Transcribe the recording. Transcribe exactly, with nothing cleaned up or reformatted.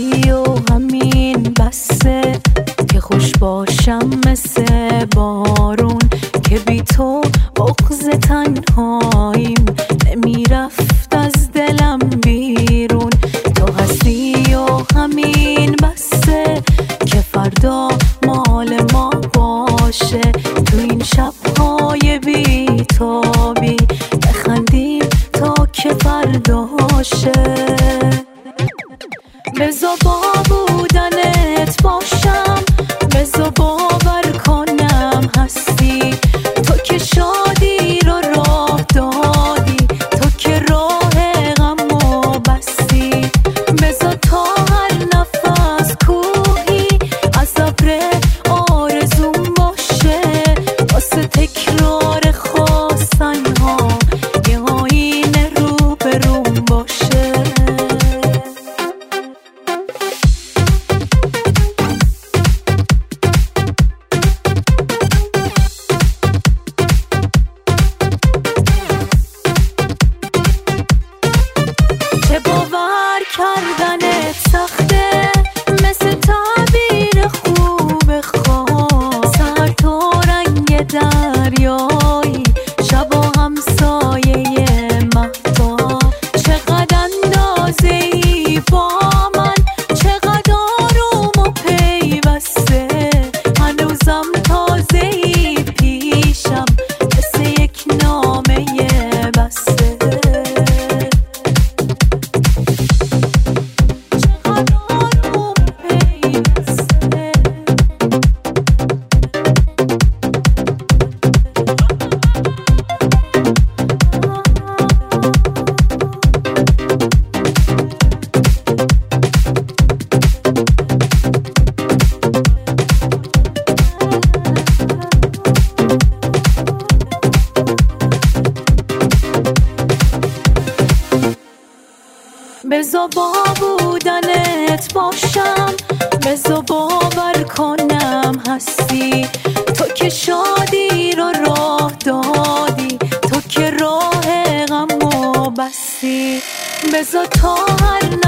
هستی و همین بسه که خوش باشم مثل بارون، که بی تو بغض تنهاییم نمیرفت از دلم بیرون. تو هستی و همین بسه که فردا مال ما باشه، تو این شب‌های بی تابی بخندیم تا که فرداشه. بذار با بودنت باشم، بذار باور کنم هستی، تو که شادی رو راه دادی، تو که راه غمو بستی. بذار تا هر نفس کوهی از ابر آرزوم باشه، واسه تکرار خواستنها یه آینه رو به روم باشه. چه باور کردنت سخته، مثل تعبیر خوب خواب، سر تو رنگ دریایی، شبا همسایه مهتاب. چقدر اندازه‌ای با من، چقدر آروم و پیوسته، هنوزم تازه‌ای پیشم مثل یک نامه بسته. بذار با بودنت باشم، بذار باور کنم هستی، تو که شادی رو راه دادی، تو که راه غمو بستی. بذار تا هر